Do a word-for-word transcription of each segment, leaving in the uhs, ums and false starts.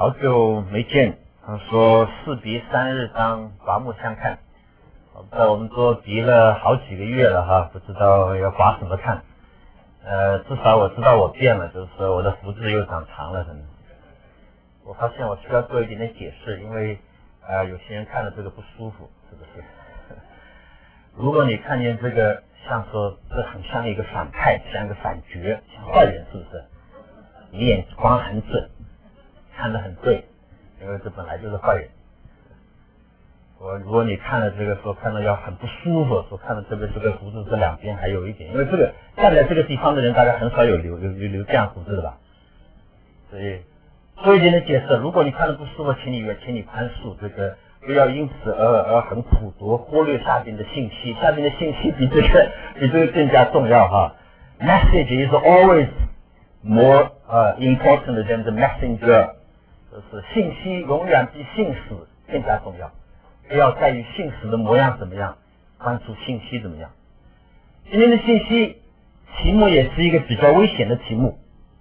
好久没见，他说士别三日当刮目相看。我不知道我们都别了好几个月了哈，不知道要刮什么看。呃，至少我知道我变了，就是说我的胡子又长长了，可能。我发现我需要做一点点解释，因为呃有些人看了这个不舒服，是不是？如果你看见这个，像说这很像一个反派，像一个反角，像坏人，是不是？你眼光很准，看得很对，因为这本来就是坏人。我如果你看了这个说看了要很不舒服，说看了这个这个胡子这两边还有一点，因为这个站在这个地方的人大概很少有留留留留这样胡子的吧，所以做一点的解释。如果你看了不舒服，请你请你宽恕，这个不要因此而而很普读忽略下边的信息，下边的信息比这个比这个更加重要哈。Message is always more 呃、uh, important than the messenger， 就是信息永远比信使更加重要。不要在于信使的模样怎么样，关注信息怎么样。今天的信息题目也是一个比较危险的题目，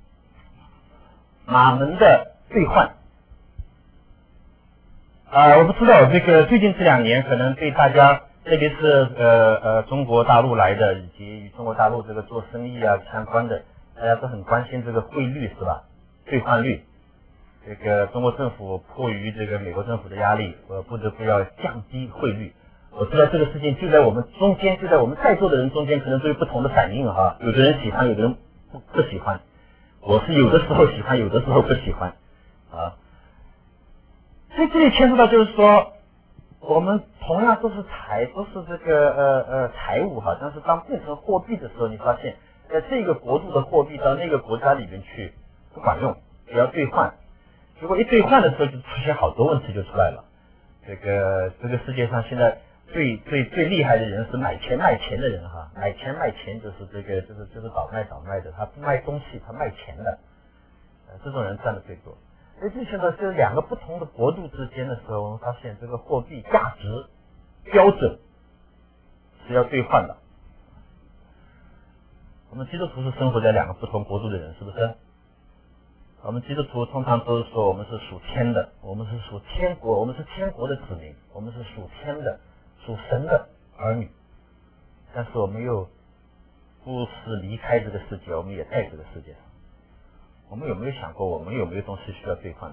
马门的兑换。啊、呃，我不知道这个最近这两年可能对大家，特别是呃呃中国大陆来的以及与中国大陆这个做生意啊相关的，大家都很关心这个汇率是吧？兑换率。这个中国政府迫于这个美国政府的压力，呃，不得不要降低汇率。我知道这个事情就在我们中间，就在我们在座的人中间，可能都有不同的反应哈。有的人喜欢，有的人不不喜欢。我是有的时候喜欢，有的时候不喜欢啊。所以这里牵涉到就是说，我们同样都是财，都是这个呃呃财物哈，但是当变成货币的时候，你发现在这个国度的货币到那个国家里面去不管用，也要兑换。如果一兑换的时候，就出现好多问题就出来了。这个这个世界上现在最最最厉害的人是买钱卖钱的人哈，买钱卖钱就是这个就是就是倒卖倒卖的，他不卖东西，他卖钱的，呃，这种人占的最多。所以这现在是两个不同的国度之间的时候，我们发现这个货币价值标准是要兑换的。我们基督徒是生活在两个不同国度的人，是不是？我们基督徒通常都是说我们是属天的，我们是属天国，我们是天国的子民，我们是属天的，属神的儿女。但是我们又不是离开这个世界，我们也在这个世界上。我们有没有想过，我们有没有东西需要兑换的？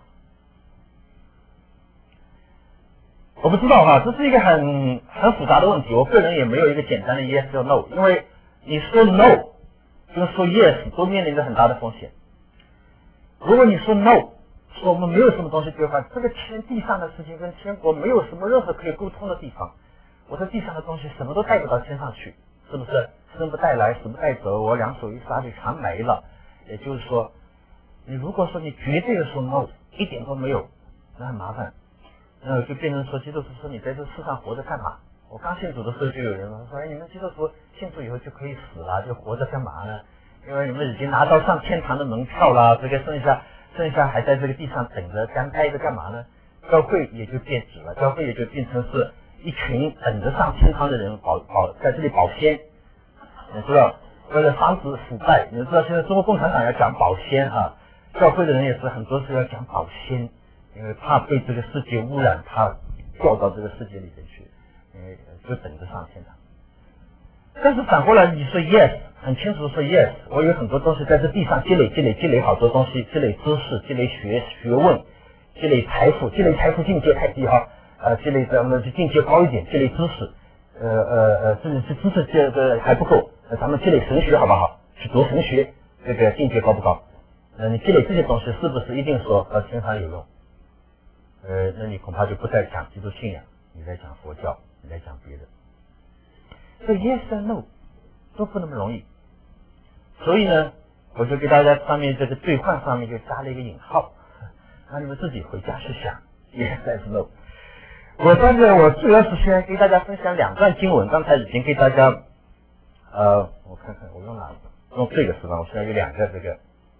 我不知道哈，这是一个很很复杂的问题。我个人也没有一个简单的 yes 或 no， 因为你说 no 跟说 yes 都面临着很大的风险。如果你说 no， 说我们没有什么东西兑换，这个天地上的事情跟天国没有什么任何可以沟通的地方。我这地上的东西什么都带不到天上去，是不是？生不带来，死不带走，我两手一撒就全没了。也就是说，你如果说你绝对的说 no， 一点都没有，那很麻烦。那就变成说基督徒说你在这世上活着干嘛？我刚信主的时候就有人说，哎，你们基督徒信主以后就可以死了，就活着干嘛呢？因为你们已经拿到上天堂的门票了，这个剩下剩下还在这个地上等着，干待着干嘛呢？教会也就变质了，教会也就变成是一群等着上天堂的人保保在这里保鲜，你知道，为了防止腐败，你知道现在中国共产党要讲保鲜啊，教会的人也是很多是要讲保鲜，因为怕被这个世界污染，怕掉到这个世界里面去，因为就等着上天堂。但是反过来你说 yes， 很清楚说 yes， 我有很多东西在这地上积累积累积累好多东西，积累知识，积累学学问，积累财富，积累财富境界太低哈，呃，积累咱们就境界高一点，积累知识，呃呃呃，这这知识这个还不够，呃，咱们积累神学好不好？去读神学，这个境界高不高？呃，你积累这些东西是不是一定说呃天上有用？呃，那你恐怕就不再讲基督信仰，你在讲佛教，你在讲别的。所以 yes and no 都不那么容易，所以呢，我就给大家上面这个兑换上面就加了一个引号，让你们自己回家去想 yes and no。我在这我主要是先给大家分享两段经文，刚才已经给大家，呃，我看看我用哪个，用这个是吧？我现在有两个这个，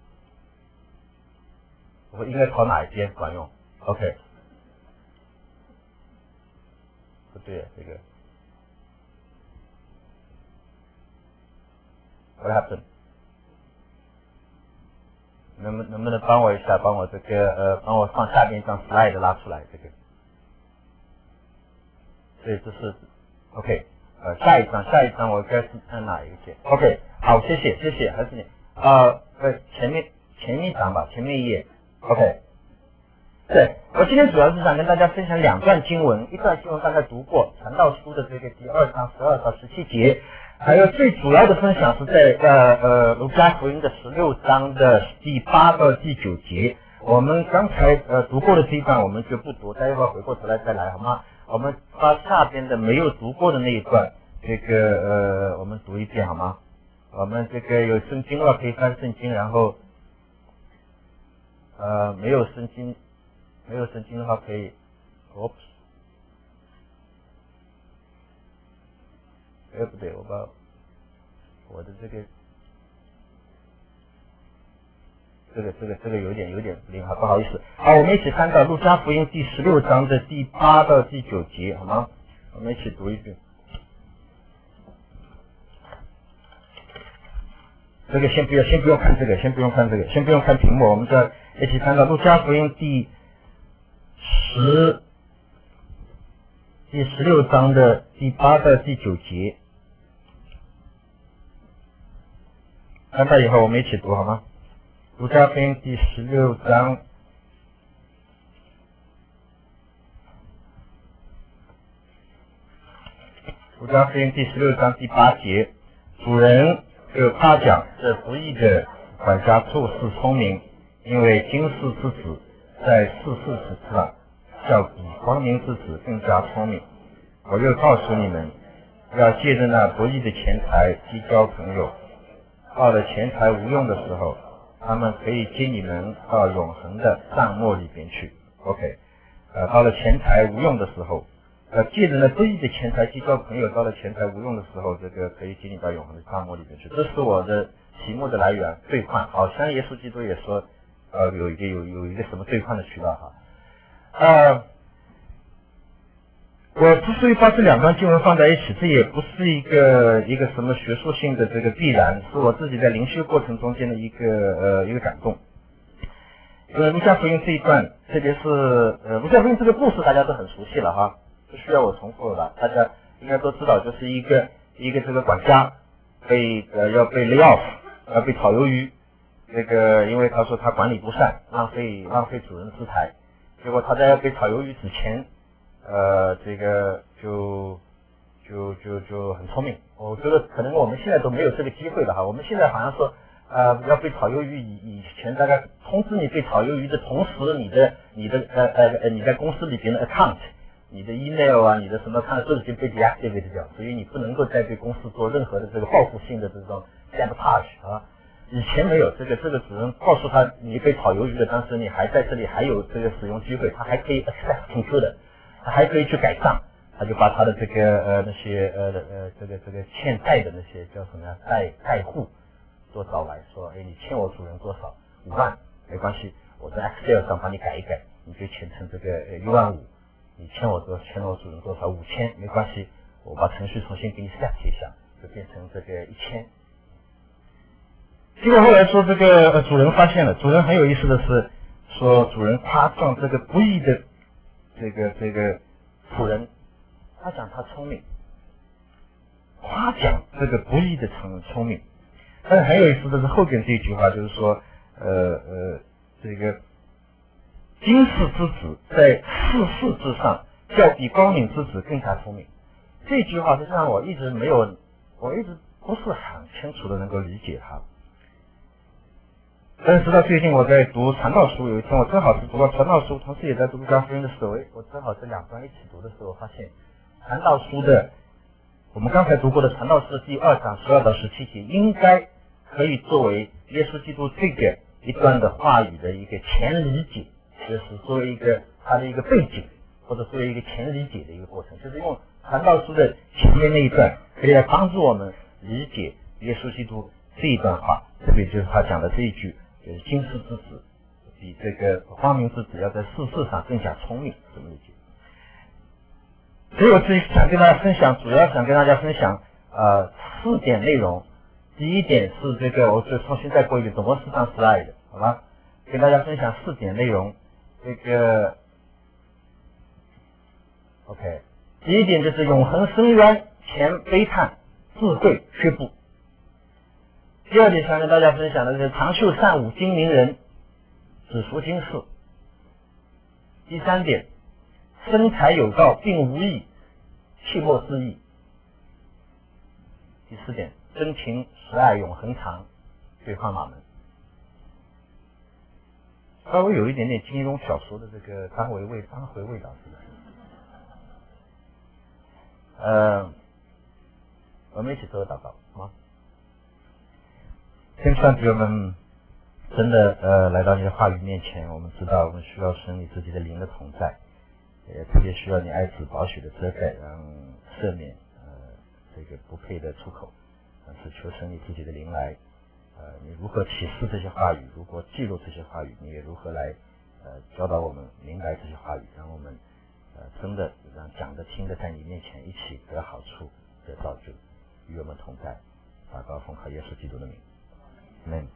我应该朝哪一边管用 ？OK， 不对，这个。What happened? 能不能不能帮我一下，帮我这个呃，帮我放下面一张 slide 拉出来这个。所以这是 OK， 呃，下一张，下一张我该是看哪一个键 ？OK， 好，谢谢，谢谢，还是你，呃，呃，前面前面一张吧，前面一页 ，OK。对，我今天主要是想跟大家分享两段经文，一段经文刚才读过，传道书的这个第二章十二到十七节，还有最主要的分享是在呃呃路加福音的十六章的第八到第九节。我们刚才呃读过的这一段我们就不读，待会儿回过头来再来好吗？我们把下边的没有读过的那一段，这个呃我们读一遍好吗？我们这个有圣经的话可以翻圣经，然后呃没有圣经。没有圣经的话可以 ，oops， 哎不对，我把我的这个这个这个这个有点有点不灵，好不好意思。好，我们一起翻到路加福音第十六章的第八到第九节，好吗？我们一起读一遍。这个先不要，先不用看这个，先不用看这个，先不用看屏幕，我们再一起翻到路加福音第十第十六章的第八到第九节，翻到以后我们一起读好吗？路加福音第十六章路加福音第十六章第八节，主人就夸奖这不义的管家做事聪明，因为今世之子在世事之上要比光明之子更加聪明。我又告诉你们，要借着那不义的钱财结交朋友，到了钱财无用的时候，他们可以接你们到永恒的帐幕里边去。OK， 呃，到了钱财无用的时候，呃，借着那不义的钱财结交朋友，到了钱财无用的时候，这个可以接你到永恒的帐幕里边去。这是我的题目的来源，兑换。好像耶稣基督也说，呃，有一个有有一个什么兑换的渠道哈。呃，我之所以把这两段经文放在一起，这也不是一个一个什么学术性的这个必然，是我自己在灵修过程中间的一个呃一个感动。因为路加福音这一段，特别是呃路加福音这个故事大家都很熟悉了哈，不需要我重复了，大家应该都知道，就是一个一个这个管家被呃要被 lay off， 要被炒鱿鱼，这个因为他说他管理不善，浪费浪费主人之财。结果他在要被炒鱿鱼之前，呃，这个就就就就很聪明。我觉得可能我们现在都没有这个机会了哈。我们现在好像说，呃，要被炒鱿鱼以以前大概通知你被炒鱿鱼的同时，你的你的呃呃呃你在公司里边的 account， 你的 email 啊，你的什么看都已经被 deactivate 掉，所以你不能够再对公司做任何的这个报复性的这种 sabotage 啊。以前没有这个，这个只能告诉他你被炒鱿鱼的，当时你还在这里，还有这个使用机会，他还可以 access control 他还可以去改账，他就把他的这个呃那些呃呃这个这个欠债的那些叫什么呀贷贷户都找来说，哎，你欠我主人多少？五万，没关系，我在 Excel 上帮你改一改，你就签成这个呃一万五，你欠我多欠我主人多少？五千，没关系，我把程序重新给你 set 一下，就变成这个一千。结果后来说这个呃主人发现了，主人很有意思的是说主人夸奖这个不义的这个这个仆人，他讲他聪明，夸奖这个不义的聪聪明。但是很有意思的是后边这一句话，就是说呃呃这个今世之子在世事之上要比光明之子更加聪明。这句话实际上我一直没有，我一直不是很清楚的能够理解它。但是直到最近我在读传道书，有一天我正好是读到传道书，同时也在读路加福音的时候，我正好这两段一起读的时候，发现传道书的我们刚才读过的传道书第二章十二到十七节，应该可以作为耶稣基督这个一段的话语的一个前理解，就是作为一个它的一个背景，或者作为一个前理解的一个过程，就是用传道书的前面那一段，可以来帮助我们理解耶稣基督这一段话，特别就是他讲的这一句。就是今世之子比这个光明之子要在世事上更加聪明，这么理解。所以我自己想跟大家分享，主要想跟大家分享呃四点内容。第一点是这个，我就重新再过一遍，总共四张 slide， 好吧？ 给大家分享四点内容。这个 OK， 第一点就是永恒深渊前悲叹，智慧却不。第二点想跟大家分享的是长袖善舞精明人，只服经世。第三点，生财有道并无益，弃莫自益。第四点，真情实爱永恒长，对话马门。稍微有一点点金庸小说的这个当回味当回味道似的。呃，我们一起做个祷告，好吗？天父上帝，我们真的呃来到你的话语面前，我们知道我们需要神你自己的灵的同在，也特别需要你爱子宝血的遮盖，让赦免呃这个不配的出口，但是求神你自己的灵来，呃你如何启示这些话语，如何记录这些话语，你也如何来呃教导我们明白这些话语，让我们呃真的让讲的听的在你面前一起得好处，得造就，与我们同在。祷告奉靠耶稣基督的名。嗯，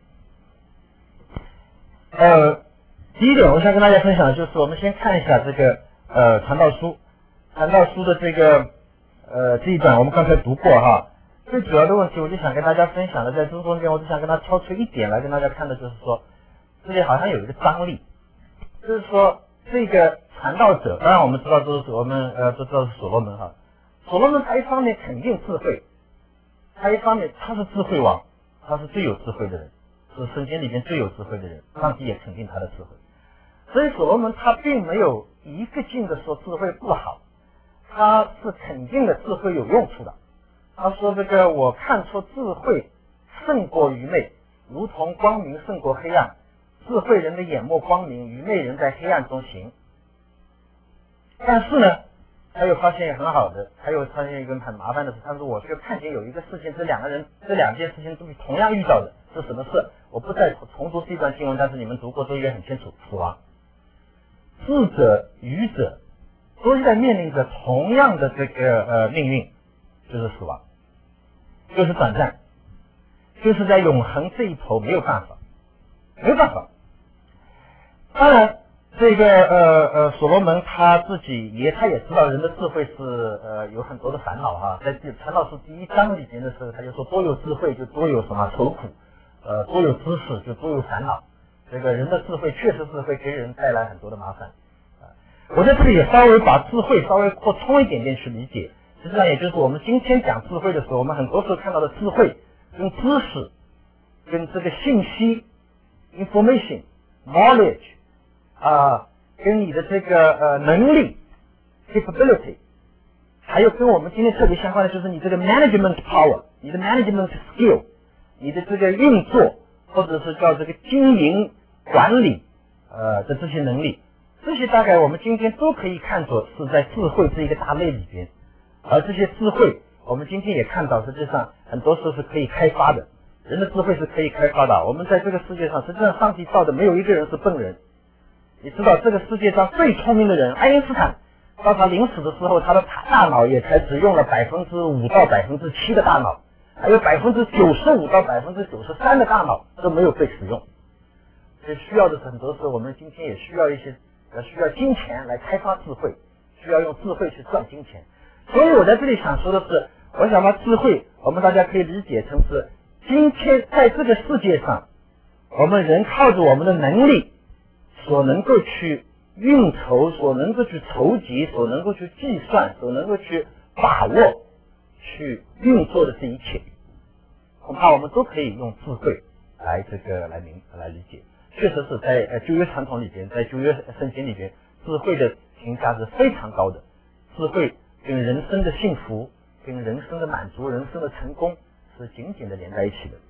呃，第一点我想跟大家分享的就是我们先看一下这个呃传道书，传道书的这个呃这一段我们刚才读过哈。最主要的问题我就想跟大家分享的，在这中间我只想跟他挑出一点来跟大家看的，就是说这里好像有一个张力，就是说这个传道者，当然我们知道都是我们呃都知道是所罗门哈，所罗门他一方面肯定智慧，他一方面他是智慧王。他是最有智慧的人，是圣经里面最有智慧的人，上帝也肯定他的智慧。所以所罗门他并没有一个劲的说智慧不好，他是肯定的智慧有用处的。他说这个我看出智慧胜过愚昧，如同光明胜过黑暗，智慧人的眼目光明，愚昧人在黑暗中行。但是呢他又发现也很好的，他又发现一个很麻烦的事，他说我却看见有一个事情，这两个人这两件事情都是同样遇到的，是什么事？我不再重读这段经文，但是你们读过都应该很清楚，死亡。智者愚者都是在面临着同样的这个呃命运，就是死亡，就是短暂，就是在永恒这一头没有办法，没有办法。当然这个呃呃，所罗门他自己也他也知道人的智慧是呃有很多的烦恼哈，在传道书第一章里面的时候，他就说多有智慧就多有什么愁苦，呃多有知识就多有烦恼。这个人的智慧确实是会给人带来很多的麻烦啊。我在这里也稍微把智慧稍微扩充一点点去理解，实际上也就是我们今天讲智慧的时候，我们很多时候看到的智慧跟知识跟这个信息 information knowledge啊，跟你的这个呃能力 capability， 还有跟我们今天特别相关的就是你这个 management power， 你的 management skill， 你的这个运作或者是叫这个经营管理呃的这些能力，这些大概我们今天都可以看作是在智慧这一个大类里边，而这些智慧我们今天也看到实际上很多时候是可以开发的，人的智慧是可以开发的。我们在这个世界上实际上上帝造的没有一个人是笨人。你知道这个世界上最聪明的人爱因斯坦，到他临死的时候，他的大脑也才只用了百分之五到百分之七的大脑，还有百分之九十五到百分之九十三的大脑都没有被使用。所以需要的很多时候，我们今天也需要一些呃需要金钱来开发智慧，需要用智慧去赚金钱。所以我在这里想说的是，我想把智慧我们大家可以理解成是今天在这个世界上，我们人靠着我们的能力所能够去运筹，所能够去筹集，所能够去计算，所能够去把握，去运作的这一切，恐怕我们都可以用智慧来这个来明来理解。确实是在呃旧约传统里边，在旧约圣经里边，智慧的评价是非常高的。智慧跟人生的幸福、跟人生的满足、人生的成功是紧紧的连在一起的。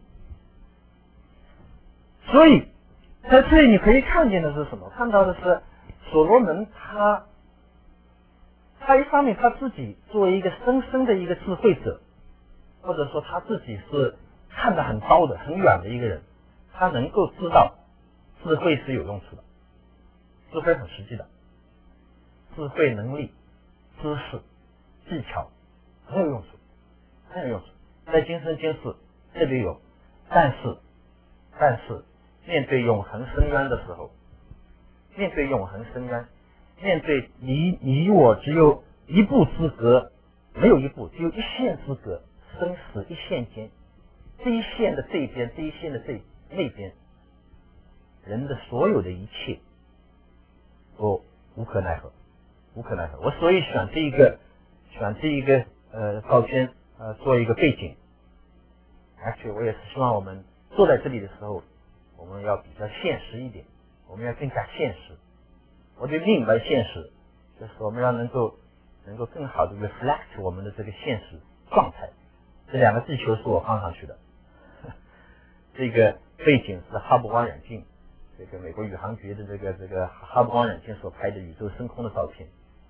所以在这里你可以看见的是什么？看到的是所罗门他他一方面他自己作为一个深深的一个智慧者，或者说他自己是看得很高的很远的一个人，他能够知道智慧是有用处的，智慧很实际的，智慧能力知识技巧很有用处，很有用处，在今生今世特别有。但是但是面对永恒深渊的时候，面对永恒深渊，面对你你我只有一步之隔，没有一步，只有一线之隔，生死一线间，这一线的这边，这一线的这那边，人的所有的一切都无可奈何，无可奈何。我所以选这一个，选这一个呃照片呃做一个背景。而且我也是希望我们坐在这里的时候，我们要比较现实一点，我们要更加现实。我就明白现实，就是我们要能够能够更好的 reflect 我们的这个现实状态。这两个地球是我放上去的，这个背景是哈勃望远镜，这个美国宇航局的这个这个哈勃望远镜所拍的宇宙升空的照片。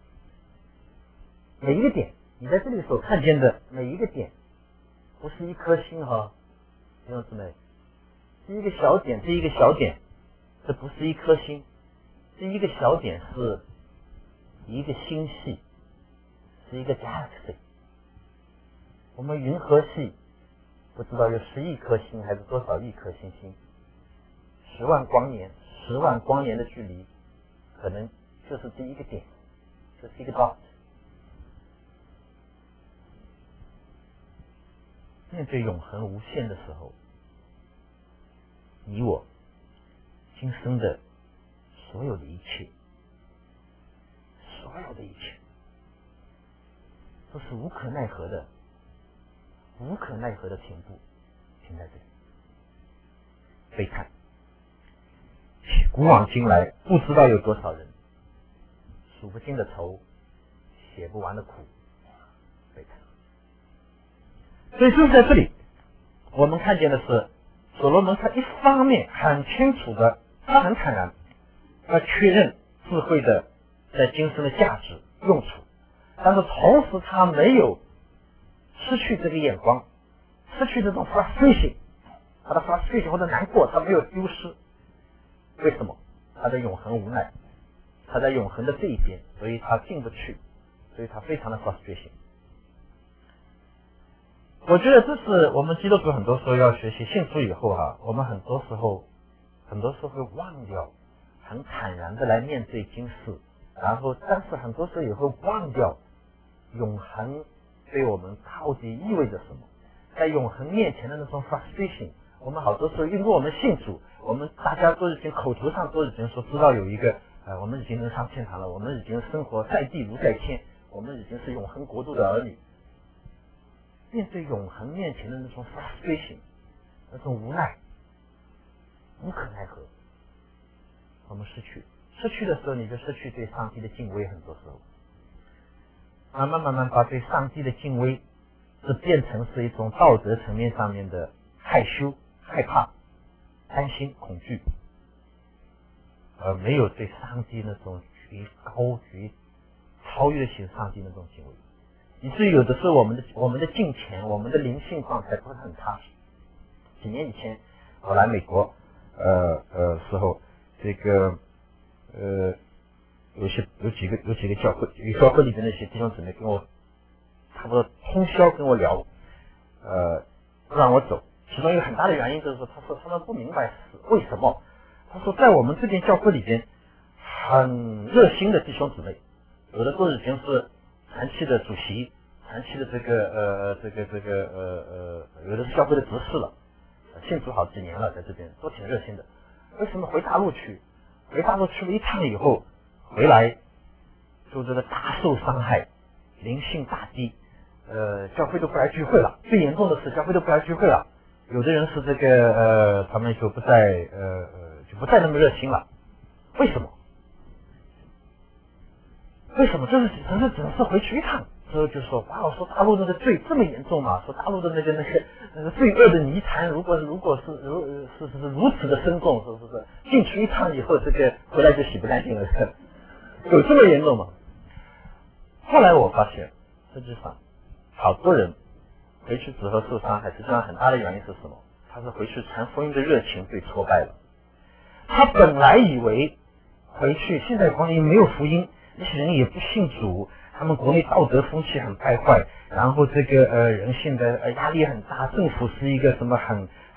每一个点，你在这里所看见的每一个点，不是一颗星哈，弟兄姊妹，是一个小点，这一个小点，这不是一颗星，这一个小点是一个星系，是一个 galaxy。我们银河系不知道有十亿颗星还是多少亿颗星星，十万光年，十万光年的距离，可能就是这一个点，就是一个 dot。面对永恒无限的时候，你我今生的所有的一切，所有的一切，都是无可奈何的，无可奈何的停步，停在这里，悲叹。古往今来，不知道有多少人，数不尽的愁，写不完的苦，悲叹。所以就是在这里，我们看见的是所罗门他一方面很清楚的，他很坦然，他确认智慧的在今生的价值用处，但是同时他没有失去这个眼光，失去这种 frustration， 他的 frustration 或者难过他没有丢失。为什么？他的永恒无奈，他在永恒的这一边，所以他进不去，所以他非常的 frustration。我觉得这是我们基督徒很多时候要学习，信主以后啊，我们很多时候很多时候会忘掉，很坦然的来面对今世，然后但是很多时候也会忘掉永恒对我们到底意味着什么。在永恒面前的那种 frustration， 我们好多时候因为我们信主，我们大家都已经口头上都已经说知道有一个呃，我们已经能上天堂了，我们已经生活在地如在天，我们已经是永恒国度的儿女。面对永恒面前的那种 frustration， 那种无奈，无可奈何，我们失去，失去的时候，你就失去对上帝的敬畏。很多时候，慢慢慢慢把对上帝的敬畏，是变成是一种道德层面上面的害羞、害怕、担心、恐惧，而没有对上帝那种举高举、超越性上帝那种敬畏。以至于有的时候我们的我们的敬虔，我们的灵性状态不是很踏实。几年以前我来美国呃呃时候，这个呃有些有几个有几个教会有教会里边的一些弟兄姊妹跟我差不多通宵跟我聊，呃不让我走。其中一个很大的原因就是说，他说他们不明白是为什么。他说在我们这边教会里边很热心的弟兄姊妹，有的都已经是长期的主席，长期的这个呃这个这个呃呃有的是教会的执事了，信主好几年了，在这边都挺热心的。为什么回大陆去？回大陆去了一趟以后，回来就这个大受伤害，灵性大低，呃教会都不来聚会了。最严重的是教会都不来聚会了，有的人是这个呃他们就不再呃呃就不再那么热心了。为什么？为什么？这是只是只是回去一趟，之后就说哇，我说大陆那个罪这么严重嘛？说大陆的那个那个那个罪恶的泥潭，如果如果是如是是是如此的深重，是不是？进去一趟以后，这个回来就洗不干净了，有这么严重吗？后来我发现，实际上好多人回去之后受伤害，实际上很大的原因是什么？他是回去传福音的热情被挫败了。他本来以为回去现在光阴没有福音。那些人也不信主，他们国内道德风气很败坏，然后这个呃人性的呃压力很大，政府是一个什么很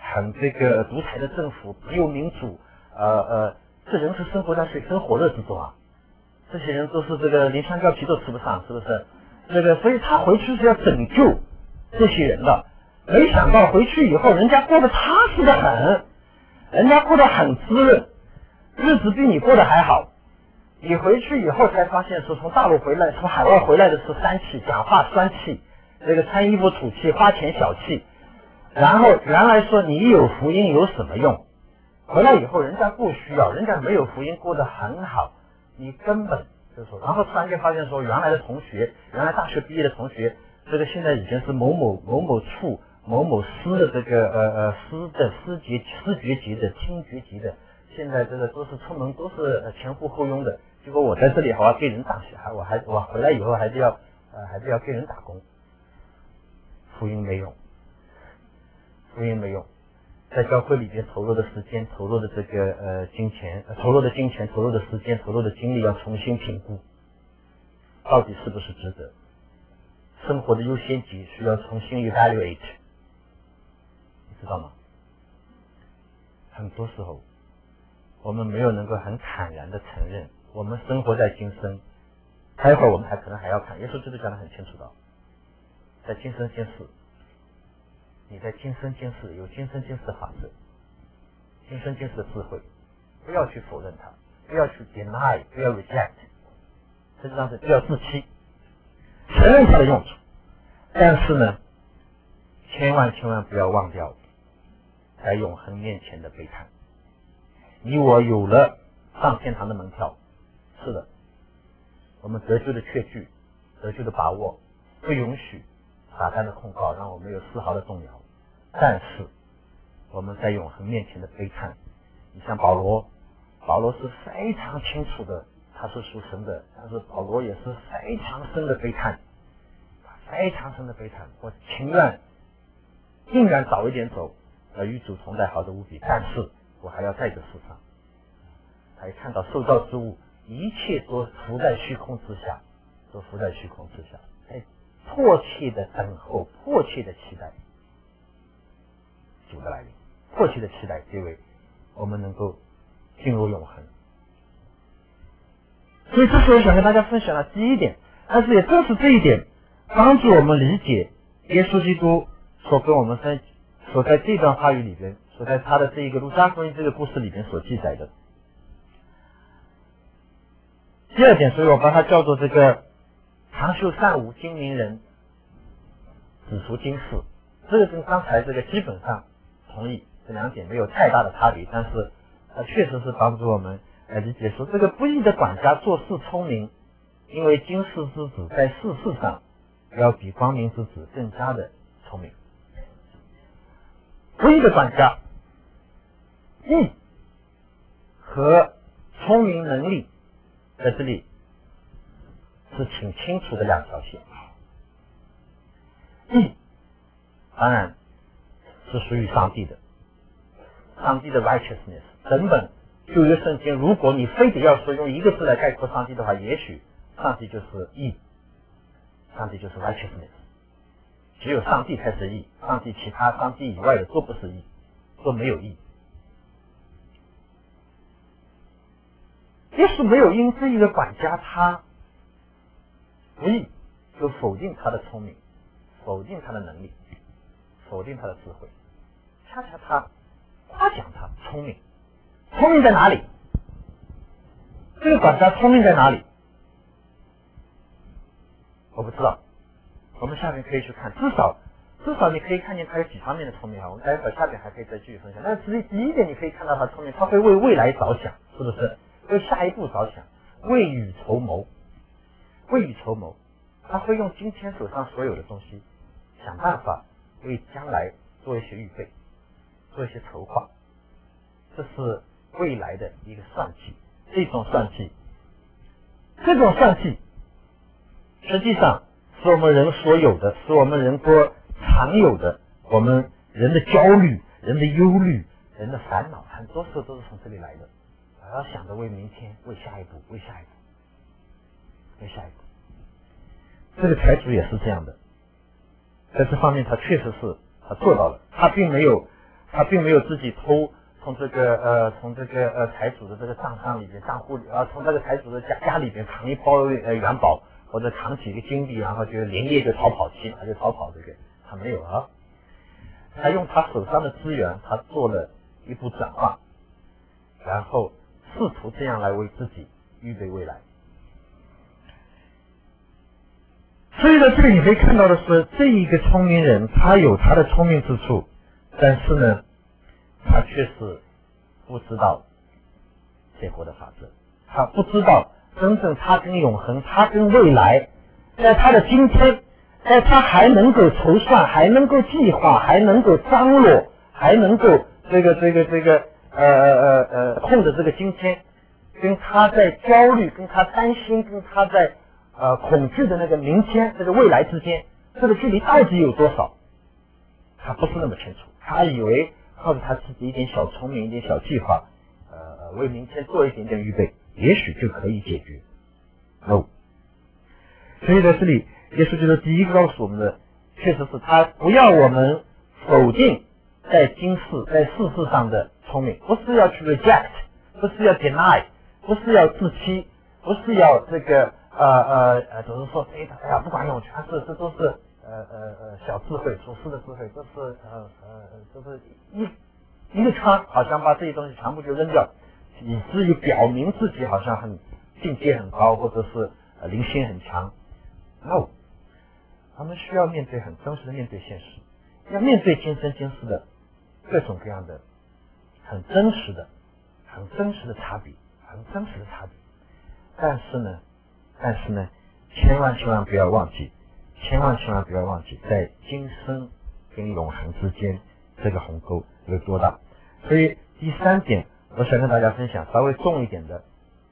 很这个独裁的政府，没有民主，呃呃，这人是生活在水深火热之中啊，这些人都是这个连香蕉皮都吃不上，是不是？这个，所以他回去是要拯救这些人的。没想到回去以后，人家过得踏实的很，人家过得很滋润，日子比你过得还好。你回去以后才发现，说从大陆回来，从海外回来的是三气，讲话酸气，这个穿衣服土气，花钱小气。然后原来说你有福音有什么用？回来以后人家不需要，人家没有福音过得很好，你根本就是说，然后突然间发现说，原来的同学，原来大学毕业的同学，这个现在已经是某某某某处某某师的这个呃呃师的师级视觉级的听觉级的，现在这个都是出门都是前呼后拥的。结果我在这里好要给人打还我还我回来以后还是要呃还是要给人打工，福音没用，福音没用，在教会里边投入的时间、投入的这个呃金钱、呃、投入的金钱、投入的时间、投入的精力要重新评估，到底是不是值得？生活的优先级需要重新 evaluate， 你知道吗？很多时候我们没有能够很坦然的承认，我们生活在今生，待会儿我们还可能还要看，耶稣基督讲得很清楚的，在今生今世，你在今生今世有今生今世的法则，今生今世的智慧，不要去否认它，不要去 deny， 不要 reject， 实际上是不要自欺，承认它的用处，但是呢，千万千万不要忘掉在永恒面前的悲叹。你我有了上天堂的门票，是的，我们得救的确据，得救的把握，不允许撒旦的控告让我们有丝毫的动摇。但是我们在永恒面前的悲叹，你像保罗，保罗是非常清楚的，他是属神的，但是保罗也是非常深的悲叹，非常深的悲叹，我情愿宁愿早一点走，而与主同在好的无比，但是我还要在这世上。他一看到受造之物一切都浮在虚空之下，都浮在虚空之下，在迫切的等候，迫切的期待主的来临，迫切的期待这位我们能够进入永恒。所以这是我想跟大家分享的第一点，但是也正是这一点帮助我们理解耶稣基督所跟我们分所在这段话语里边，所在他的这一个路加福音这个故事里边所记载的。第二点，所以我把它叫做这个长袖善舞，精明人只除今世。这个跟刚才这个基本上同意，这两点没有太大的差别，但是它确实是帮助我们来理解说，这个不义的管家做事聪明，因为今世之子在世事上要比光明之子更加的聪明。不义的管家，义和聪明能力在这里是挺清楚的两条线。义当然是属于上帝的，上帝的 righteousness。整本旧约圣经，如果你非得要说用一个字来概括上帝的话，也许上帝就是义，上帝就是 righteousness。只有上帝才是义，上帝其他上帝以外的都不是义，都没有义。耶稣没有因这一个管家他不义就否定他的聪明，否定他的能力，否定他的智慧，恰恰他夸奖他聪明。聪明在哪里？这个管家聪明在哪里？我不知道，我们下面可以去看，至少至少你可以看见他有几方面的聪明啊。我们待会儿下面还可以再继续分享。但是第一点，你可以看到他聪明，他会为未来着想，是不是？为下一步着想，未雨绸缪，未雨绸缪，他会用今天手上所有的东西，想办法为将来做一些预备，做一些筹划。这是未来的一个算计，这种算计，这种算计，实际上是我们人所有的，是我们人所常有的，我们人的焦虑、人的忧虑、人的烦恼，很多时候都是从这里来的。我要想着为明天，为下一步，为下一步，为下一步。这个财主也是这样的，在这方面他确实是他做到了，他并没有他并没有自己偷从这个呃从这个呃财主的这个账上里边账户里啊从这个财主的家家里边藏一包呃元宝或者藏几个金币，然后就连夜就逃跑去，他就逃跑，这个他没有啊，他用他手上的资源，他做了一步转换，然后试图这样来为自己预备未来。所以在这里你可以看到的是，这一个聪明人他有他的聪明之处，但是呢他确实不知道结果的法则，他不知道真正他跟永恒，他跟未来，在他的今天，在他还能够筹算，还能够计划，还能够张罗，还能够这个这个这个呃呃呃控制这个今天，跟他在焦虑，跟他担心，跟他在呃恐惧的那个明天，这个未来之间，这个距离到底有多少，他不是那么清楚。他以为靠着他自己一点小聪明，一点小计划，呃为明天做一点点预备，也许就可以解决。No。所以在这里，耶稣基督第一个告诉我们的，确实是他不要我们否定在今世在世事上的聪明，不是要去 reject， 不是要 deny， 不是要自欺，不是要这个呃呃呃，总是说哎哎呀不管用，全是这都是呃呃呃小智慧，属世的智慧，这是呃呃就是一一个圈，好像把这些东西全部就扔掉，以至于表明自己好像很境界很高，或者是呃灵性很强。No， 他们需要面对很真实的面对现实，要面对今生今世的各种各样的很真实的、很真实的差别，很真实的差别。但是呢，但是呢，千万千万不要忘记，千万千万不要忘记，在今生跟永恒之间，这个鸿沟有多大。所以第三点，我想跟大家分享稍微重一点的。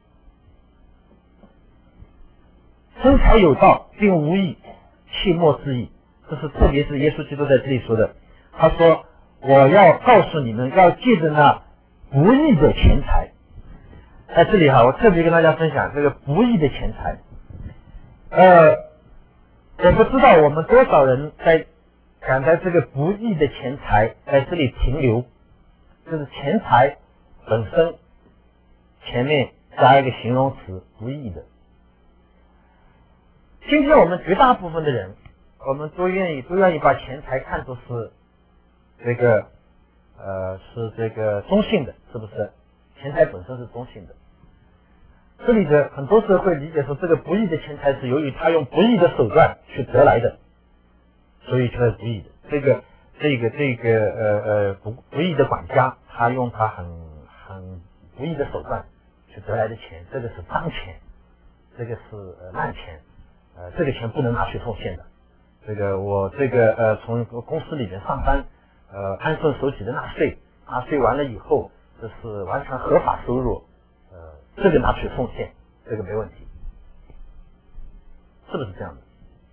生财有道，并无益，弃莫自益。这是特别是耶稣基督在这里说的。他说：“我要告诉你们，要借着那不义的钱财。”在这里哈，我特别跟大家分享这个不义的钱财。呃，我不知道我们多少人在敢在这个不义的钱财在这里停留，就是钱财本身前面加一个形容词不义的。今天我们绝大部分的人，我们都愿意都愿意把钱财看作是这个呃是这个中性的，是不是？钱财本身是中性的。这里的很多时候会理解说，这个不义的钱财是由于他用不义的手段去得来的，所以它是不义的。这个这个这个呃呃不不义的管家，他用他很很不义的手段去得来的钱，这个是脏钱，这个是呃烂钱。呃，这个钱不能拿去奉献的。这个我这个呃从公司里面上班，呃安分守己的纳税，纳税完了以后，这是完全合法收入，呃这个拿去奉献，这个没问题，是不是这样的？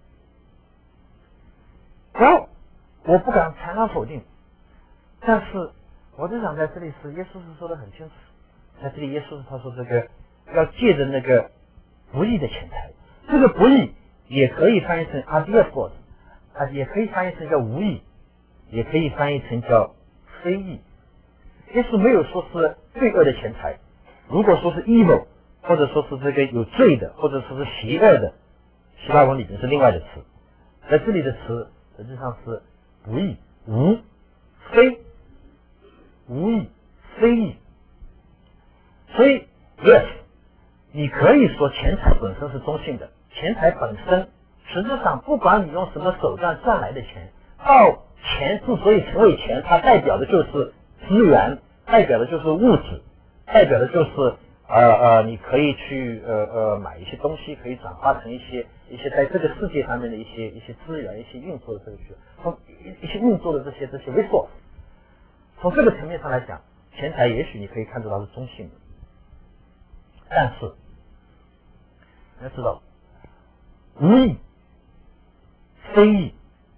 然后我不敢全然否定，但是我就想在这里是耶稣是说的很清楚，在这里耶稣是他说这个要借着那个不义的钱财。这个不义也可以翻译成 adiaphos， 啊，也可以翻译成叫无义，也可以翻译成叫非义。耶稣没有说是罪恶的钱财，如果说是 evil， 或者说是这个有罪的，或者说是邪恶的，希腊文里面是另外的词，在这里的词实际上是不义、无、非、无义、非义。所以 yes， 你可以说钱财本身是中性的。钱财本身，实际上不管你用什么手段赚来的钱，到钱之所以成为钱，它代表的就是资源，代表的就是物质，代表的就是呃呃，你可以去呃呃买一些东西，可以转化成一些一些在这个世界上面的一些一些资源，一些运作的这个需从一一些运作的这些这些 resource。从这个层面上来讲，钱财也许你可以看出它是中性的，但是你要知道。无义、非义，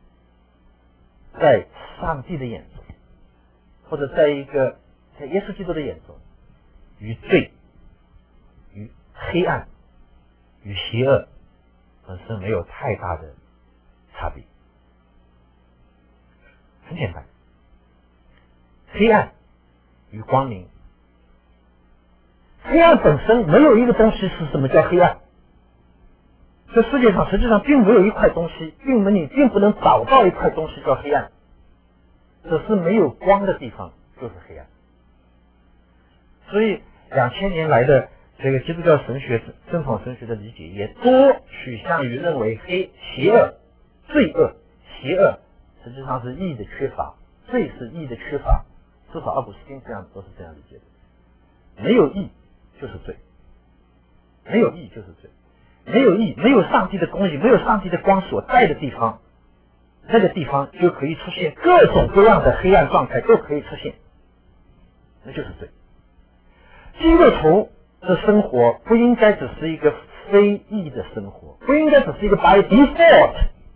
在上帝的眼中，或者在一个在耶稣基督的眼中，与罪、与黑暗、与邪恶本身没有太大的差别。很简单， 黑暗与光明。黑暗本身没有一个东西是什么叫黑暗，这世界上实际上并没有一块东西，并没你并不能找到一块东西叫黑暗，只是没有光的地方就是黑暗。所以两千年来的这个基督教神学、正统神学的理解也多趋向于认为黑、邪恶、罪恶、邪恶实际上是义的缺乏，罪是义的缺乏，至少奥古斯丁这样都是这样理解的。没有义就是罪，没有义就是罪，没有义，没有上帝的公义，没有上帝的光所在的地方，那个地方就可以出现各种各样的黑暗状态，都可以出现，那就是罪。基督徒的生活不应该只是一个非义的生活，不应该只是一个 by default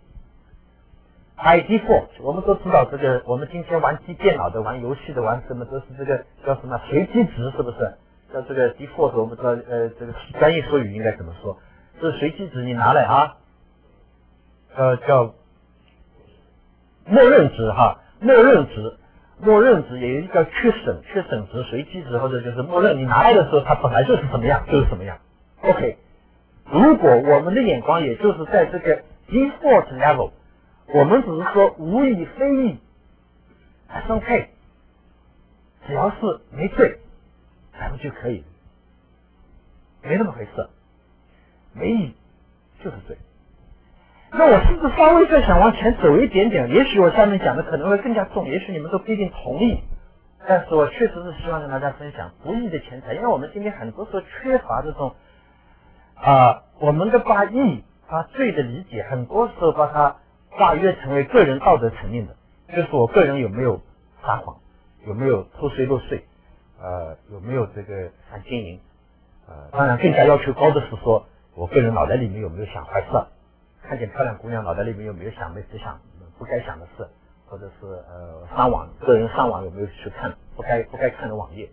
by default。我们都知道这个，我们今天玩机电脑的、玩游戏的、玩什么都是这个叫什么随机值，是不是？叫这个 default， 我们知道呃这个专业术语应该怎么说？这随机值你拿来啊，呃叫默认值哈，默认值。默认值也有一个缺省，缺省值、随机值或者就是默认，你拿来的时候它本来就是什么样就是什么样。OK， 如果我们的眼光也就是在这个 default level， 我们只是说无义非义还是 OK， 只要是没罪咱们就可以，没那么回事，没义就是罪。那我甚至稍微再想往前走一点点，也许我下面讲的可能会更加重，也许你们都不一定同意，但是我确实是希望跟大家分享不义的钱财，因为我们今天很多时候缺乏这种啊、呃，我们的把义把罪的理解，很多时候把它化约成为个人道德层面的，就是我个人有没有撒谎，有没有偷税漏税，呃，有没有这个犯奸淫，呃，当然更加要求高的是说我个人脑袋里面有没有想坏事。看见漂亮姑娘，脑袋里面有没有想没不想不该想的事，或者是呃上网，个人上网有没有去看不该不该看的网页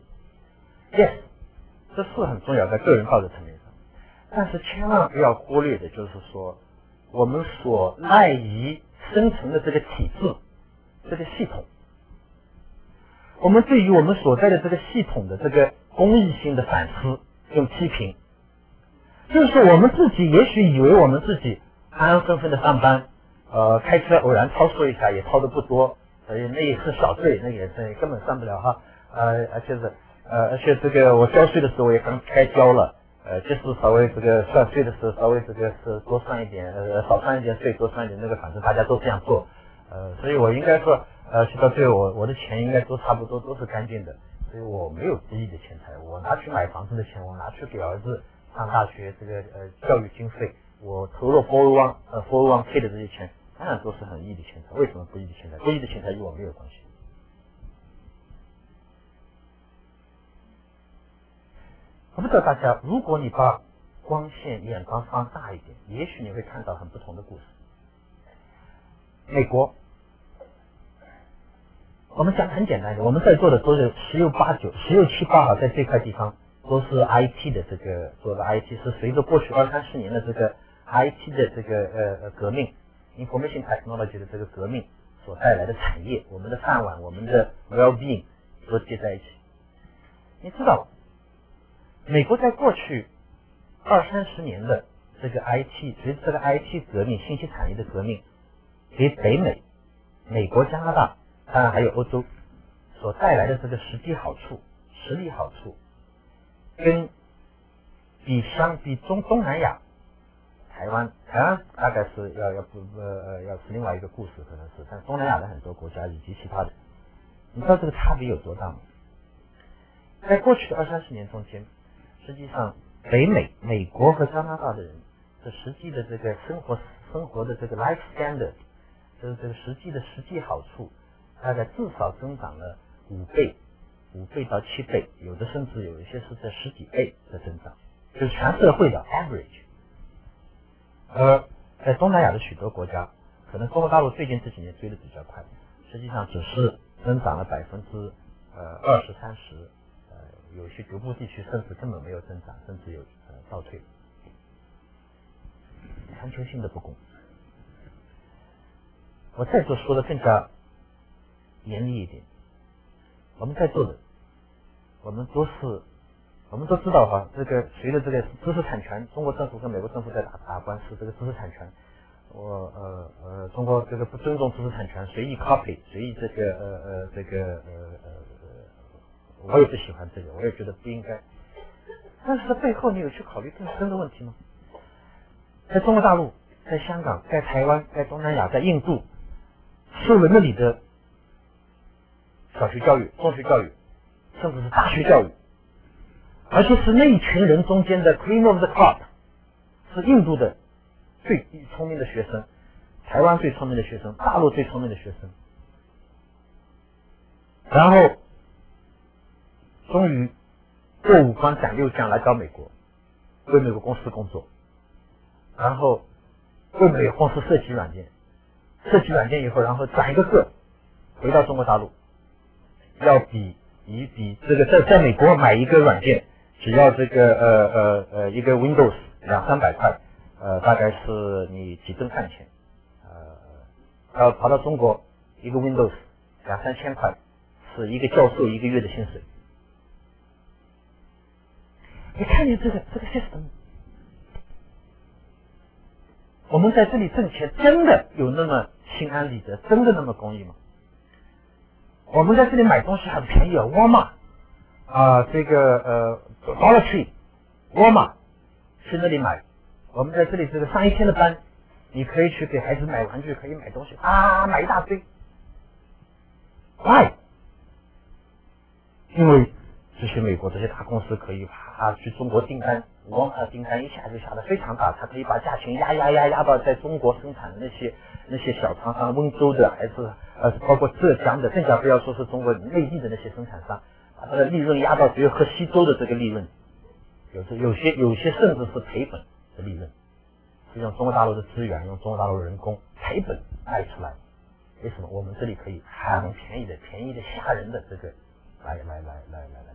？Yes， 这是很重要，在个人道德层面上。但是千万不要忽略的就是说，我们所赖以生存的这个体制，这个系统，我们对于我们所在的这个系统的这个公益性的反思跟批评，就是说我们自己也许以为我们自己安安分分的上班，呃，开车偶然超速一下也超的不多，所以那也是小罪，那也是根本算不了哈。呃，而且是呃，而且这个我交税的时候我也刚开交了，呃，就是稍微这个算税的时候稍微这个是多算一点，呃，少算一点税，多算一点那个，反正大家都这样做，呃，所以我应该说，呃，去到最后我我的钱应该都差不多都是干净的，所以我没有不义的钱财，我拿去买房子的钱，我拿去给儿子上大学这个呃教育经费。我投入 four oh one 呃 four oh one K 的这些钱，当然都是很义的钱财。为什么不义的钱财？不义的钱财与我没有关系。我不知道大家，如果你把光线眼光放大一点，也许你会看到很不同的故事。美国，我们讲很简单的，我们在座的都是十有八九、十有七八啊，在这块地方都是 I T 的这个做的 I T， 是随着过去二三十年的这个I T 的这个呃呃革命 ，information technology 的这个革命所带来的产业，我们的饭碗，我们的 well-being 都接在一起。你知道，美国在过去二三十年的这个 I T， 随着这个 I T 革命、信息产业的革命，给北美、美国、加拿大，当然还有欧洲所带来的这个实际好处、实力好处，跟比相比中东南亚。台湾，台湾大概是要要不呃要是另外一个故事，可能是，但东南亚的很多国家以及其他的，你知道这个差别有多大吗？在过去的二三十年中间，实际上北美、美国和加拿大的人的实际的这个生活生活的这个 life standard， 就是这个实际的实际好处，大概至少增长了五倍，五倍到七倍，有的甚至有一些是在十几倍的增长，就是全社会的 average。而在东南亚的许多国家，可能中国大陆最近这几年追得比较快，实际上只是增长了百分之呃二十三十，呃有些局部地区甚至根本没有增长，甚至有呃倒退。全球性的不公，我再做说的更加严厉一点， 我们在座的，我们都是，我们都知道哈，这个随着这个知识产权，中国政府跟美国政府在打打官司，这个知识产权，我呃呃，中国这个不尊重知识产权，随意 copy， 随意这个呃呃这个呃呃呃，我也不喜欢这个，我也觉得不应该。但是背后你有去考虑更深的问题吗？在中国大陆，在香港，在台湾，在东南亚，在印度，是我们那里的小学教育、中学教育，甚至是大学教育，而且是那一群人中间的 cream of the crop， 是印度的最聪明的学生，台湾最聪明的学生，大陆最聪明的学生，然后终于过五关斩六将来到美国，为美国公司工作，然后为美国公司设计软件，设计软件以后，然后转一个个回到中国大陆，要比比比这个在在美国买一个软件，只要这个呃呃呃一个 Windows 两三百块，呃大概是你几顿饭钱，呃要跑到中国一个 Windows 两三千块，是一个教授一个月的薪水。你看见这个这个 system， 我们在这里挣钱真的有那么心安理得，真的那么公益吗？我们在这里买东西很便宜啊，沃尔玛啊，这个呃 Dollar Tree， 沃尔玛去那里买，我们在这里这个上一天的班，你可以去给孩子买玩具，可以买东西啊，买一大堆。Why？ 因为这些美国这些大公司可以啪去中国订单，沃尔玛订单一下就下得非常大，它可以把价钱压压压压到在中国生产的那些那些小厂商，温州的还是呃包括浙江的，更加不要说是中国内地的那些生产商，把它的利润压到只有喝西周的这个利润，有时有些有些甚至是赔本的利润，是用中国大陆的资源，用中国大陆的人工赔本卖出来。为什么我们这里可以很便宜的便宜的吓人的这个来来来来来来来？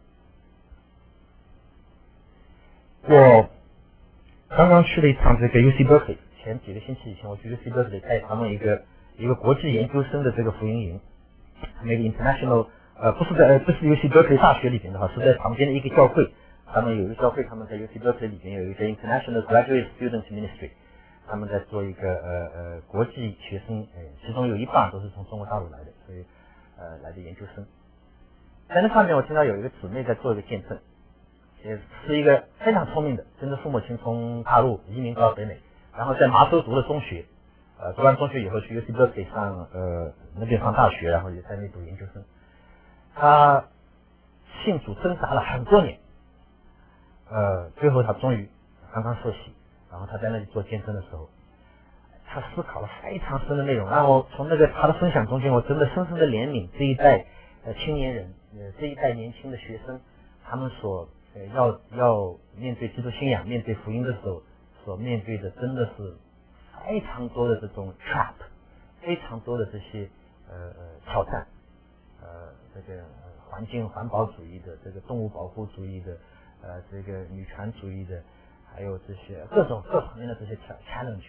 我刚刚去了一趟这个 U C Berkeley， 前几个星期以前我去 U C Berkeley 带他们一个一个国际研究生的这个福音营，那个 international 呃不是在不是 U C Berkeley 大学里边的话，是在旁边的一个教会，他们有一个教会，他们在 U C Berkeley 里边有一个 International Graduate Student Ministry， 他们在做一个呃呃国际学生，呃其中有一半都是从中国大陆来的，所以呃来的研究生。在那上面我听到有一个姊妹在做一个见证。也是一个非常聪明的，跟着父母亲从大陆移民到北美，然后在麻州读了中学，呃，读完中学以后去 U C Berkeley 上呃那边上大学，然后也在那读研究生。他信主挣扎了很多年，呃，最后他终于刚刚受洗，然后他在那里做见证的时候，他思考了非常深的内容，让我从那个他的分享中间，我真的深深的怜悯这一代呃青年人，呃这一代年轻的学生，他们所要要面对基督信仰、面对福音的时候，所面对的真的是非常多的这种 trap， 非常多的这些呃呃挑战，呃这个、呃、环境环保主义的、这个动物保护主义的、呃这个女权主义的，还有这些各种各方面的这些挑 challenge。